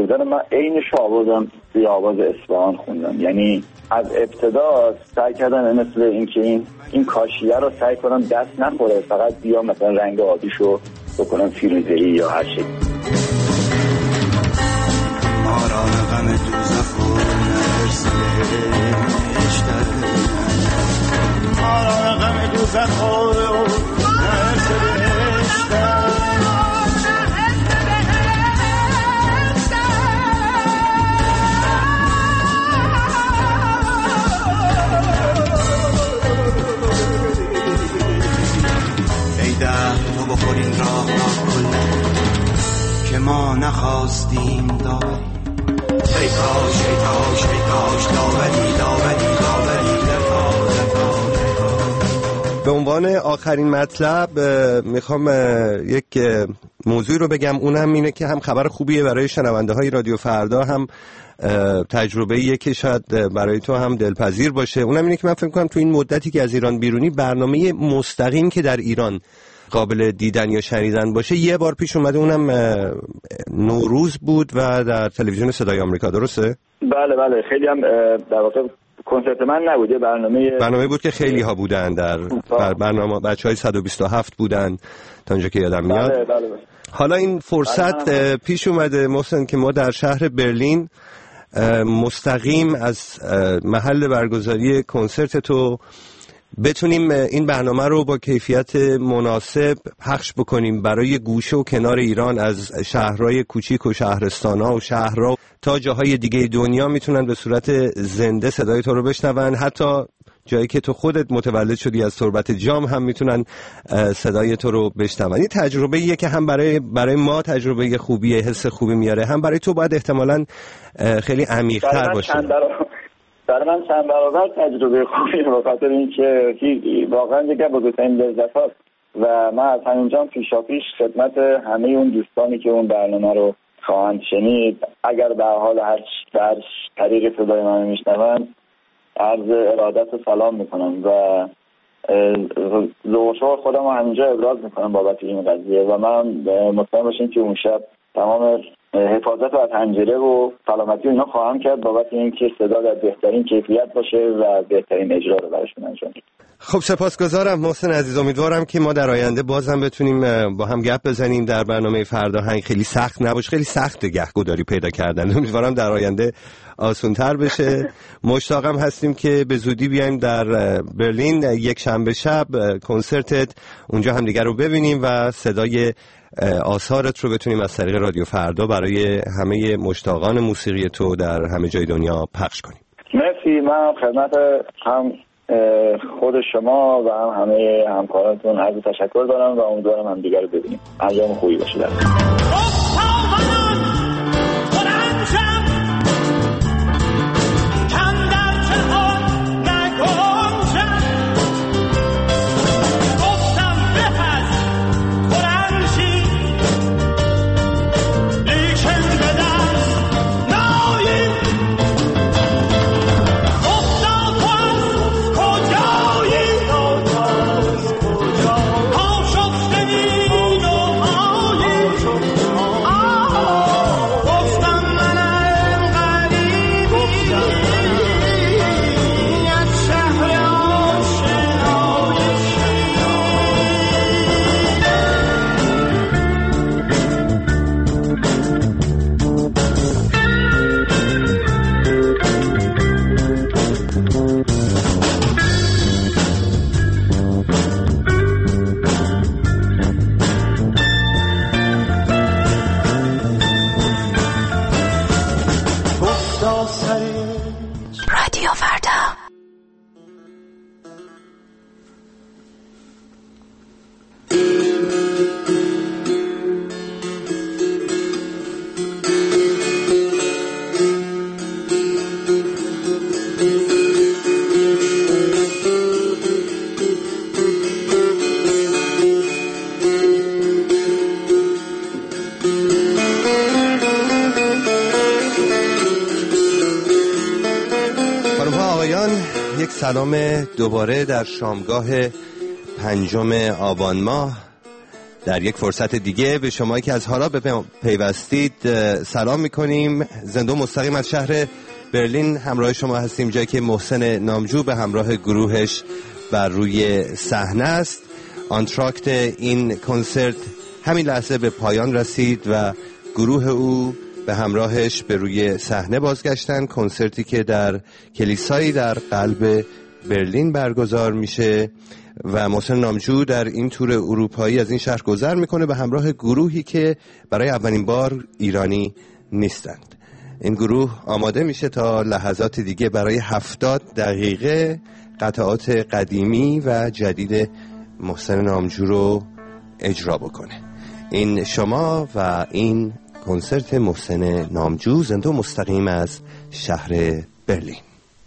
نظر من عینش آوردم توی آواز اصفهان خوندم. یعنی از ابتدا سعی کردم مثل اینکه این کاشیه رو سعی کنم دست نخوره، فقط بیام مثلا رنگ آبیشو بکنم فیروزه‌ای یا هر چیزی. ما را غم دوزخ و نرسش داره، ما را غم دوزخ و نرسش داره. تو بخور این راه را کله که ما نخواستیم داوری. شیطاش شیطاش شیطاش داوری داوری داوری به عنوان آخرین مطلب میخوام یک موضوع رو بگم، اونم اینه که هم خبر خوبیه برای شنونده های رادیو فردا، هم تجربه‌ایه که شاید برای تو هم دلپذیر باشه. اونم اینه که من فکر کنم تو این مدتی که از ایران بیرونی برنامه مستقیم که در ایران قابل دیدن یا شنیدن باشه یه بار پیش اومده، اونم نوروز بود و در تلویزیون صدای آمریکا، درسته؟ بله خیلی هم در واقع کنسرت من نبود، یه برنامه بود که خیلی ها بودن در برنامه، بچهای 127 بودن تا اونجا که یادم میاد. بله. حالا این فرصت پیش اومده محسن که ما در شهر برلین مستقیم از محل برگزاری کنسرت تو بتونیم این برنامه رو با کیفیت مناسب پخش بکنیم برای گوشه و کنار ایران، از شهرهای کوچیک و شهرستان‌ها و شهرها تا جاهای دیگه دنیا میتونن به صورت زنده صدای تو رو بشنون. حتی جایی که تو خودت متولد شدی از تربت جام هم میتونن صدای تو رو بشنون. این تجربه‌ایه که هم برای ما تجربه خوبیه، حس خوبی میاره، هم برای تو باید احتمالاً خیلی عمیق‌تر باشه. برای من چند برابر تجربه خوبی، به خاطر اینکه واقعا یکی از بزرگترین لذت‌هاست و من از همینجا پیشاپیش خدمت همه اون دوستانی که اون برنامه رو خواهند شنید، اگر به حال هر طریق صدای من میشنون، عرض ارادت و سلام میکنم و ذوق‌وشوق خودم رو همینجا ابراز میکنم بابت این قضیه و من مطمئن باشین که اون شب تمام حفاظت و پنجره و سلامتی اینا خواهم کرد بابت اینکه صدا در بهترین کیفیت باشه و بهترین اجرا رو براشون انجام بدیم. خب سپاسگزارم محسن عزیز، امیدوارم که ما در آینده بازم بتونیم با هم گپ بزنیم در برنامه فردا هنگ. خیلی سخت نباشه، خیلی سخت گهگداری پیدا کردن، امیدوارم در آینده آسان‌تر بشه. مشتاقم هستیم که به زودی بیایم در برلین یک شنبه شب کنسرتت، اونجا هم دیگر رو ببینیم و صدای آثارت رو بتونیم از طریق رادیو فردا برای همه مشتاقان موسیقی تو در همه جای دنیا پخش کنیم. مرسی. من خدمت هم خود شما و هم همه همکارانتون عرض تشکر دارم و امیدوارم هم دیگر رو ببینیم. ایام خوبی باشه. رادیو فردا. یک سلام دوباره در شامگاه 5 آبان ماه. در یک فرصت دیگه به شما که از حالا به پیوستید سلام میکنیم. زنده و مستقیم از شهر برلین همراه شما هستیم، جایی که محسن نامجو به همراه گروهش بر روی صحنه است. آنتراکت این کنسرت همین لحظه به پایان رسید و گروه او به همراهش به روی صحنه بازگشتن. کنسرتی که در کلیسایی در قلب برلین برگزار میشه و محسن نامجو در این تور اروپایی از این شهر گذر میکنه به همراه گروهی که برای اولین بار ایرانی نیستند. این گروه آماده میشه تا لحظات دیگه برای 70 دقیقه قطعات قدیمی و جدید محسن نامجو رو اجرا بکنه. این شما و این کنسرت محسن نامجو زنده و مستقیم از شهر برلین.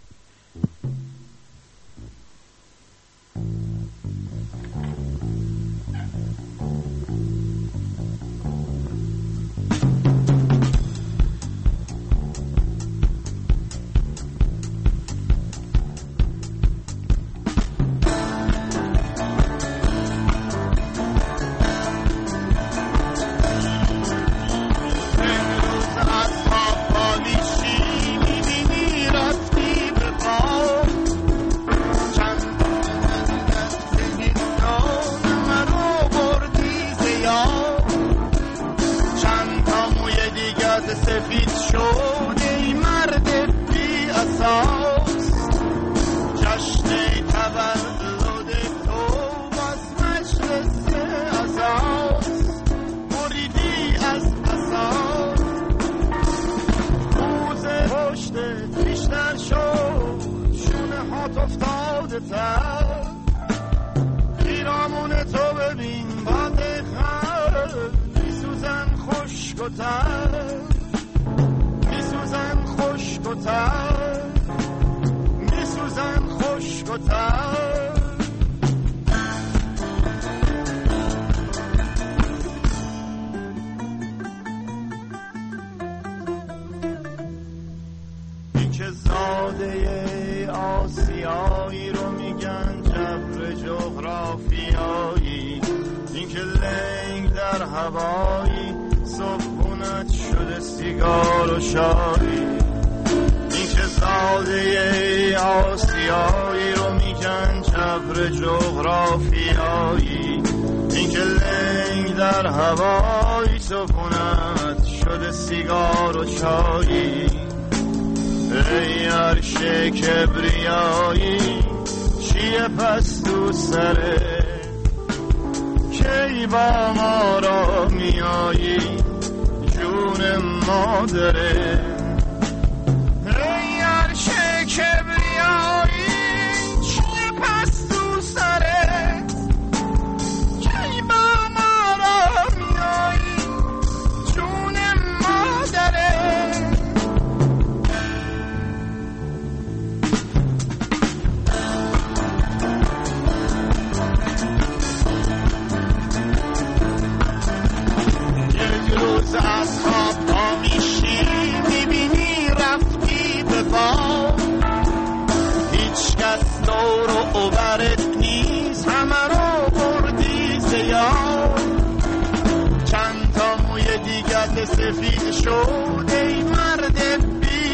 سفید شد ای مرد بی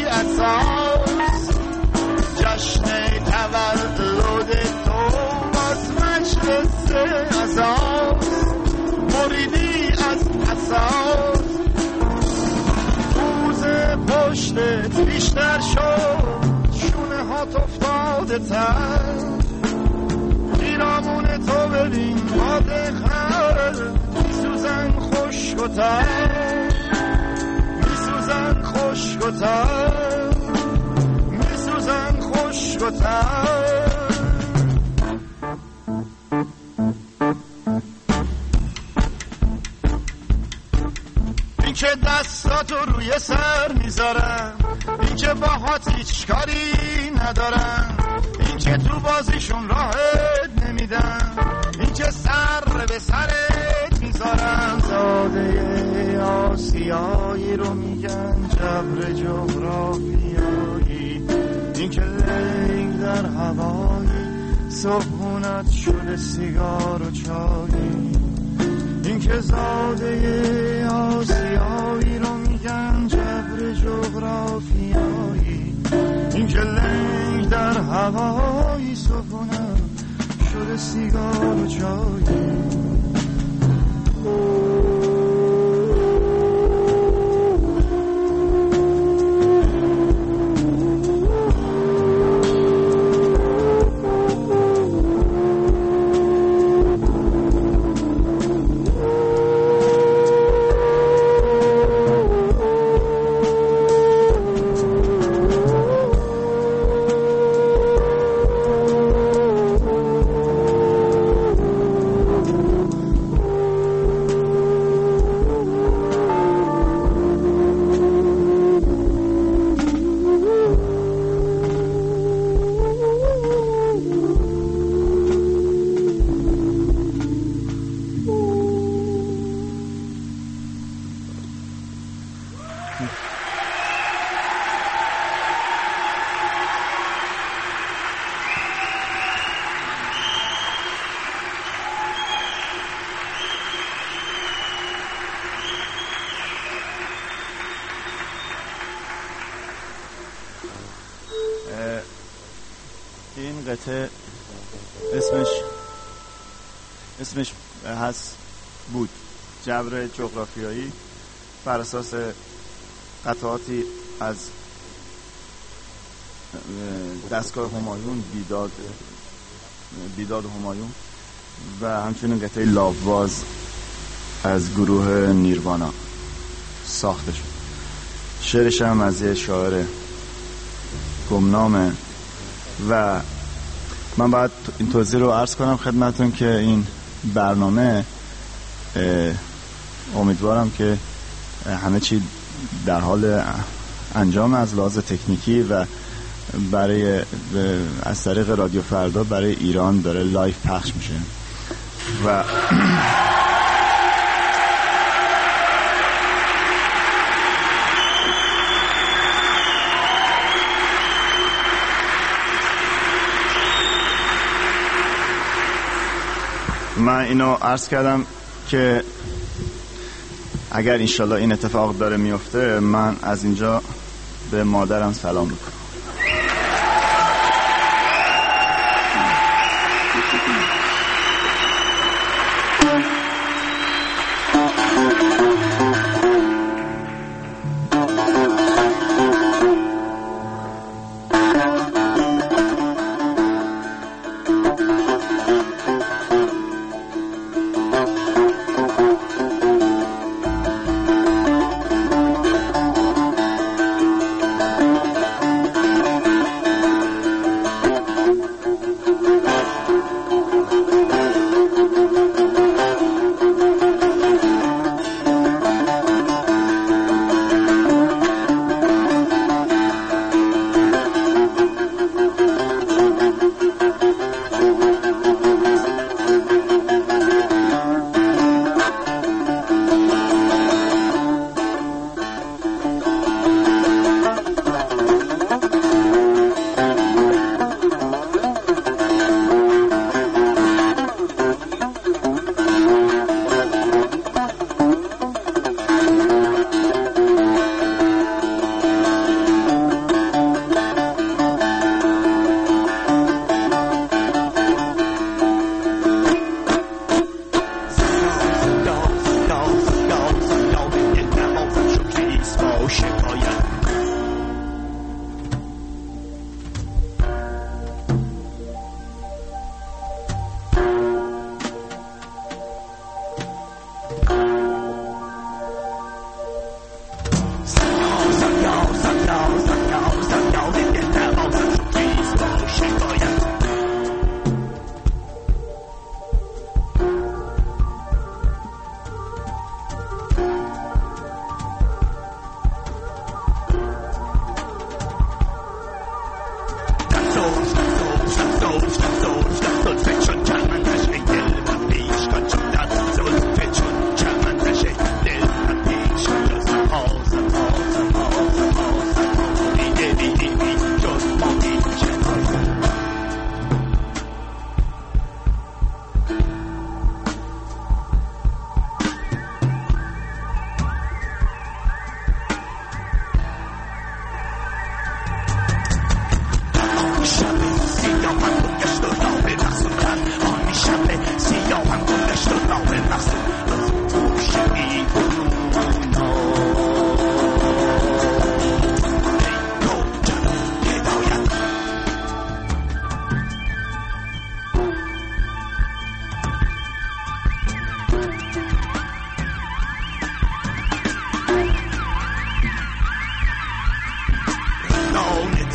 اساس، جشن تولد تو باز مجلس اساس، مریدی از اساس، روز پشتت بیشتر شد، شونه هات افتاده تر، پیرامون تو ببین باده خر، میسوزن خشک و تر، میسوزن خشک و تر، میسوزن خشک و تر. این که دستاتو روی سر میذارم، این که باهات هیچ کاری ندارم، این که تو بازیشون راحت نمیدن، این که سر به سرت میذارم. زاده آسیایی رو میگن جبر جغرافیایی، این که لنگ در هوایی صبحونت شده سیگار و چایی، این که که زاده آسیایی رو میگن جبر جغرافیایی، این که لنگ در هوایی صبحونه شده سیگار و چایی. این قطعه اسمش هست بود جبر جغرافیایی، بر اساس قطعاتی از دستگاه همایون، بیداد همایون، و همچنین قطعه لاوواز از گروه نیروانا ساخته شد. شعرش هم از یه شاعر گمنامه و من باید این توضیح رو عرض کنم خدمتون که این برنامه امیدوارم که همه چی در حال انجام از لحاظ تکنیکی و برای از طریق رادیو فردا برای ایران داره لایف پخش میشه و من اینو عرض کردم که اگر انشالله این اتفاق داره میفته، من از اینجا به مادرم سلام میکنم.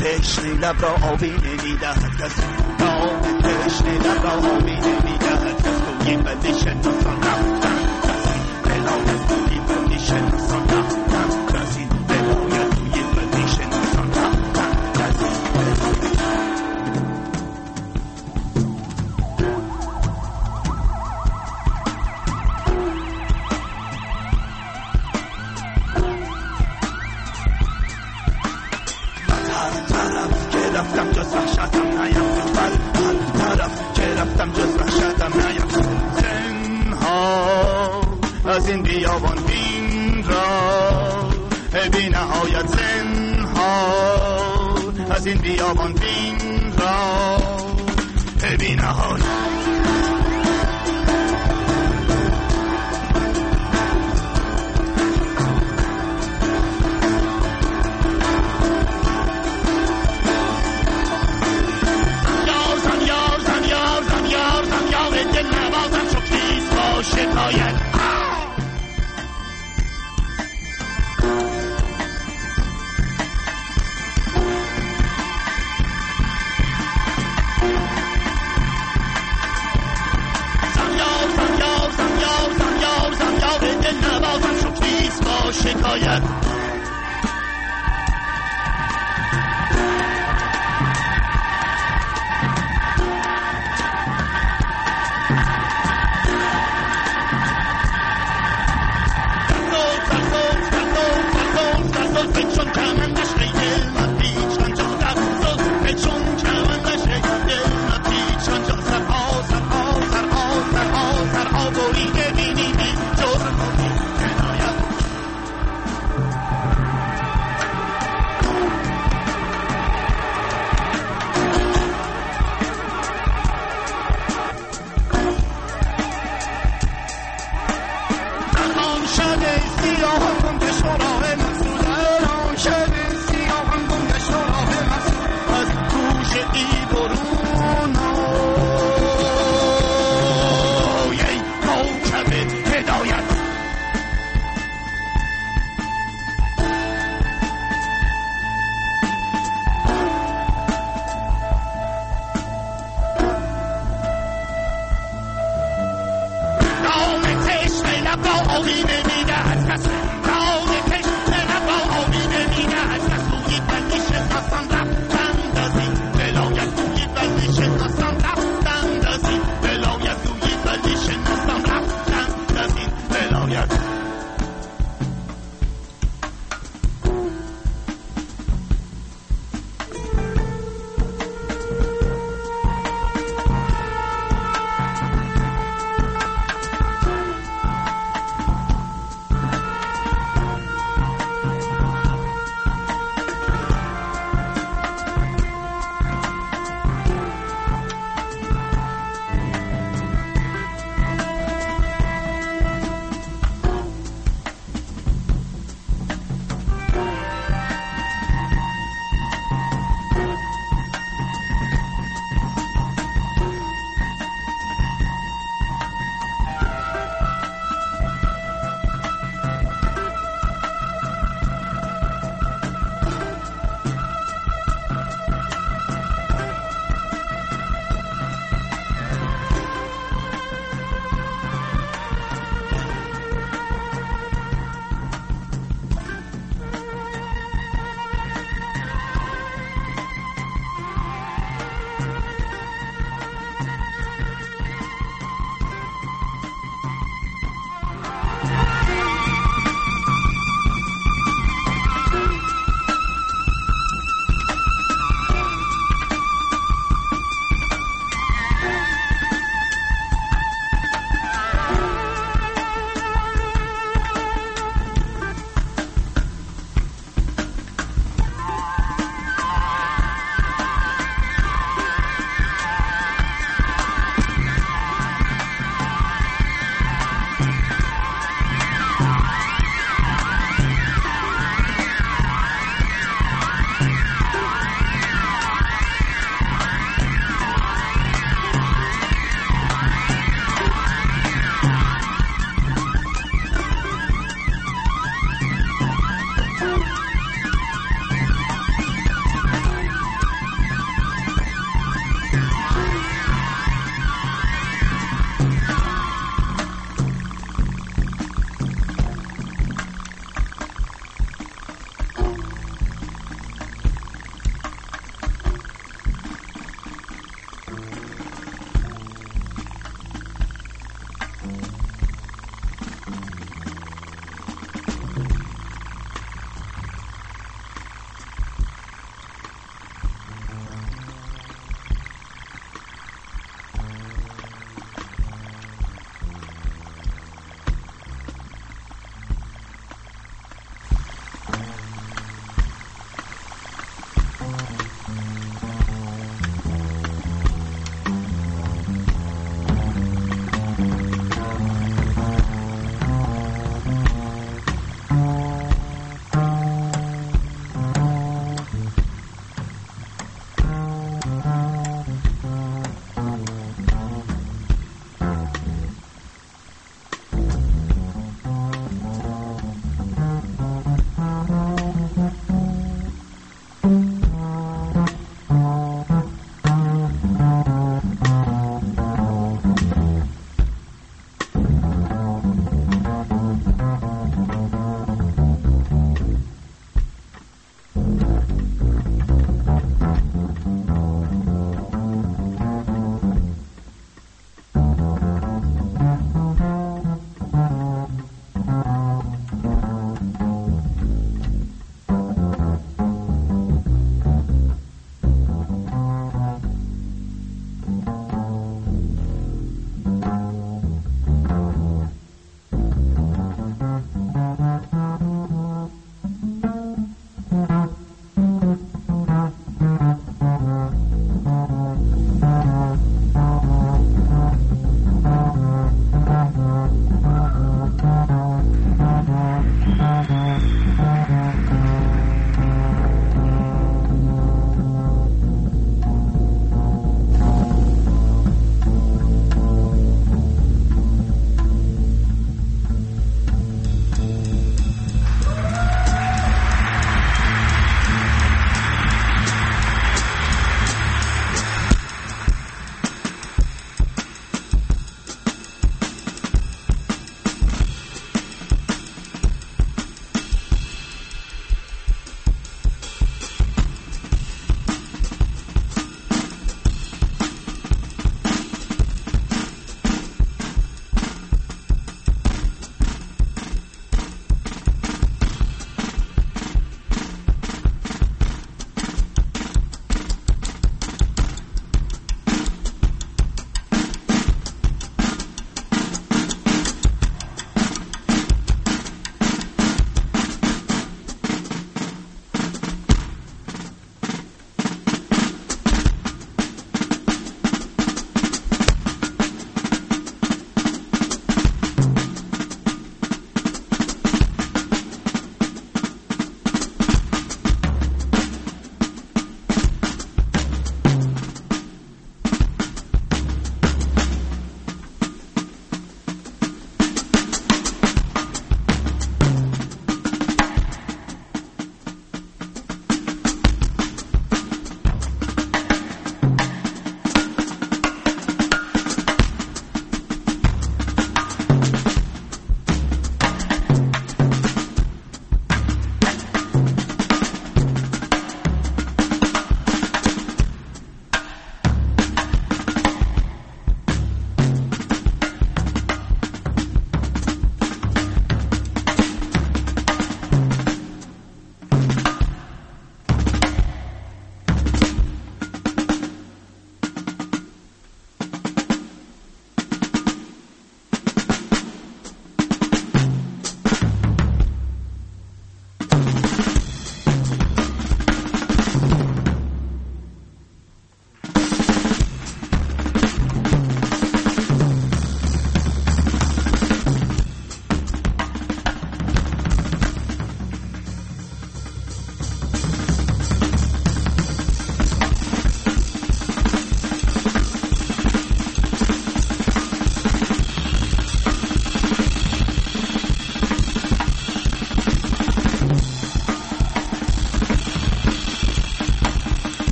تشنه لب را آبی نمیدهد کسی، نام تشنه لب را آبی نمیدهد کس. توی بندی شناسان رفتن کسی، بلاید توی بندی شناسان رفتن کسی، بلاید توی بندی شناسان رفتن کسی. رفتم جز وحشتم نیفت، هر طرف که رفتم جز وحشتم نیفت. زنها از این بیابان بین را بی نهایت، زنها از این بیابان بین را بی نهایت. شکایت زمیار دل نوازم شکریست با شکایت.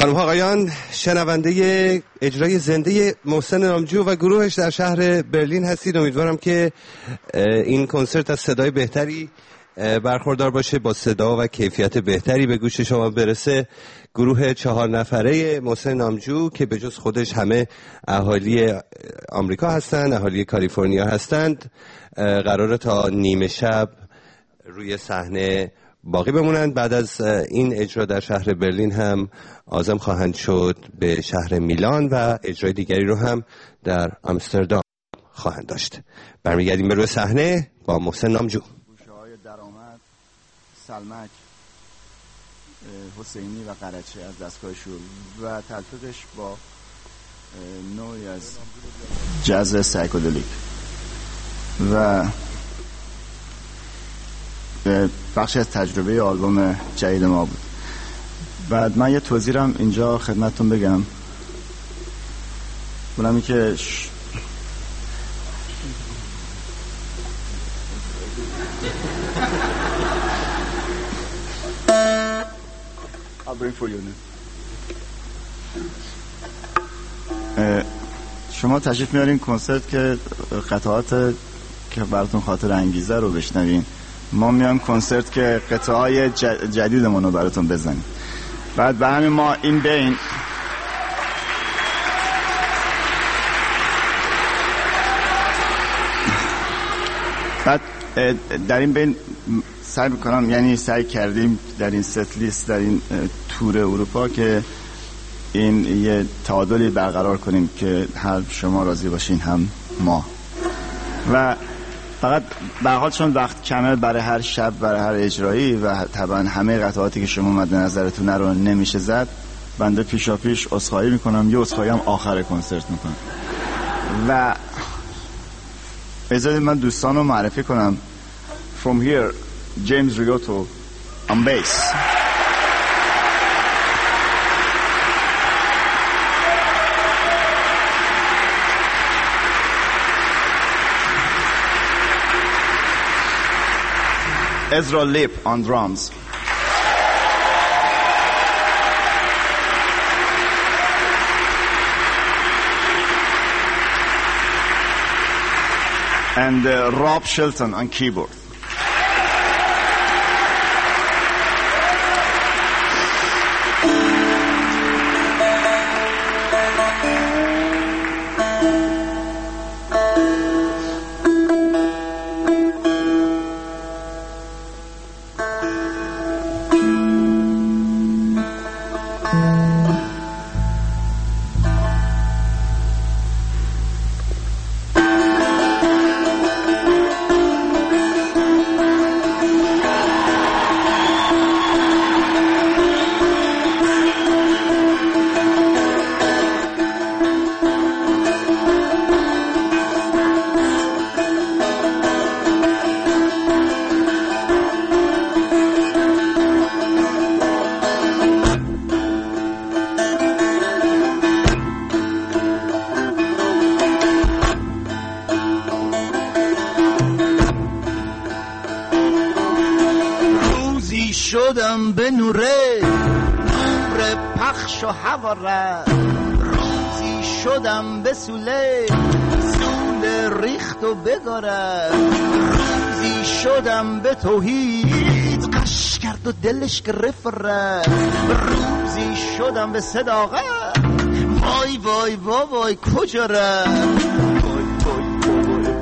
خانم ها آقایان، شنونده اجرای زنده محسن نامجو و گروهش در شهر برلین هستید. امیدوارم که این کنسرت از صدای بهتری برخوردار باشه، با صدا و کیفیت بهتری به گوش شما برسه. گروه 4 نفره محسن نامجو که به جز خودش همه اهالی آمریکا هستند، اهالی کالیفرنیا هستند، قراره تا نیمه شب روی صحنه باقی بمونند. بعد از این اجرا در شهر برلین هم عازم خواهند شد به شهر میلان و اجرای دیگری رو هم در آمستردام خواهند داشت. برمیگردیم به روی صحنه با محسن نامجو. گوشه های درآمد، سلمک، حسینی و قرچه از دستگاه شور و تلفیقش با نوعی از جاز سایکودلیک و بخشی از تجربه آلبوم جدید ما بود. بعد من یه توضیحم اینجا خدمتتون بگم، اونمی که شما تشریف میارین کنسرت که قطعات که براتون خاطر انگیزه رو بشنوین، ما میام کنسرت که قطعه‌های جدیدمون رو براتون بزنیم. بعد به همین ما این بین بعد در این بین سعی میکنم، یعنی سعی کردیم در این ست لیست، در این تور اروپا که این یه تعادلی برقرار کنیم که هم شما راضی باشین هم ما. و فقط به هر حال چون وقت کمه برای هر شب، برای هر اجرایی و طبعا همه قطعاتی که شما مد نظرتون رو نمیشه زد، بنده پیشا پیش عذرخواهی میکنم. یه عذرخواهی هم آخر کنسرت میکنم و اجازه من دوستان رو معرفی کنم. From here, James Riotto on bass. Ezra Lip on drums. And Rob Shelton on keyboard. شدم به نوره، نور پخش و هواره، روزی شدم به سوله، سوله ریخت و بگاره، روزی شدم به توحید، قش کرد و دلش گرفت ره، روزی شدم به صداقت، وای وای وای وای کجا ره، وای وای وای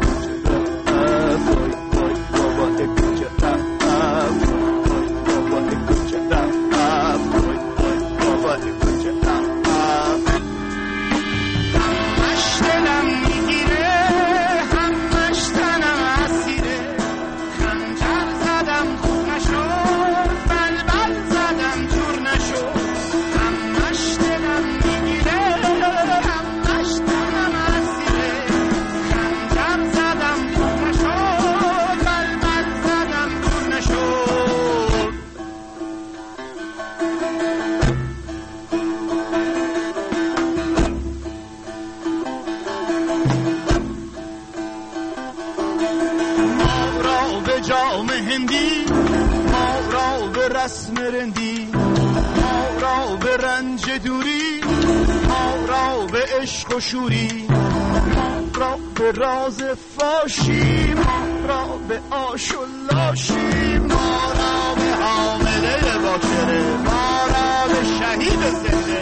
کجا ره، رسم رندی ما را به رنج دوری، ما را به عشق و شوری، ما را به راز فاشی، ما را به آش و لاشی، ما را به حامله باکره، ما را به شهید زنده.